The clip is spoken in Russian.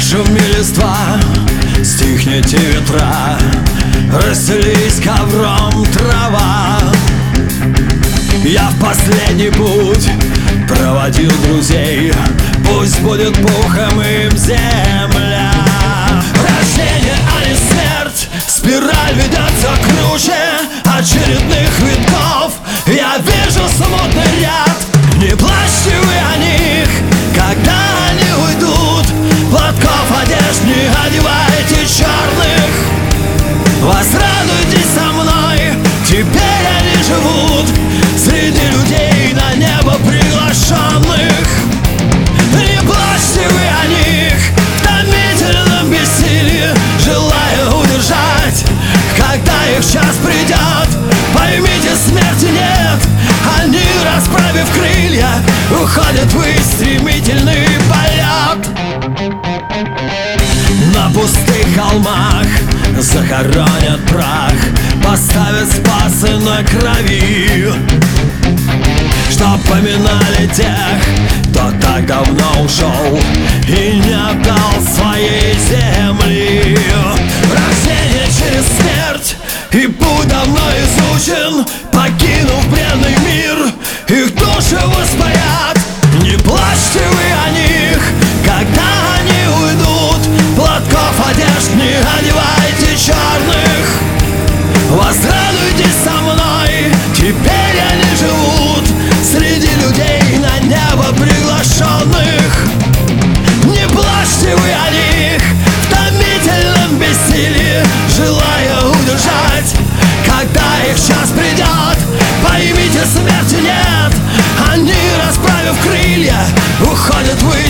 Зашуми листва, стихните ветра, расстелись ковром трава. Я в последний путь проводил друзей, пусть будет пухом им земля. Рождение, а не смерть, спираль ведет все круче очередных витков. Я вижу смутный ряд, не плачьте вы о них, когда они уйдут. Платков одежд не одевайте черных, возрадуйтесь со мной, теперь они живут среди людей на небо приглашенных. Не плачьте вы о них в томительном бессилии, желая удержать, когда их час придет. Поймите, смерти нет, они, расправив крылья, уходят в их стремительный полет. На пустых холмах захоронят прах, поставят спасы на крови, чтоб поминали тех, кто так давно ушел и не отдал своей земли. Рождение через смерть, и путь давно изучен, покинув бренный мир, их души воспарят. Не плачьте вы о них, когда они уйдут. Платков одежд не одевайте черных, возрадуйтесь со мной, теперь они живут среди людей на небо приглашенных. Не плачьте вы о них в томительном бессилии, желая удержать, когда их час придет. Поймите, смерти нет, они, расправив крылья, уходят в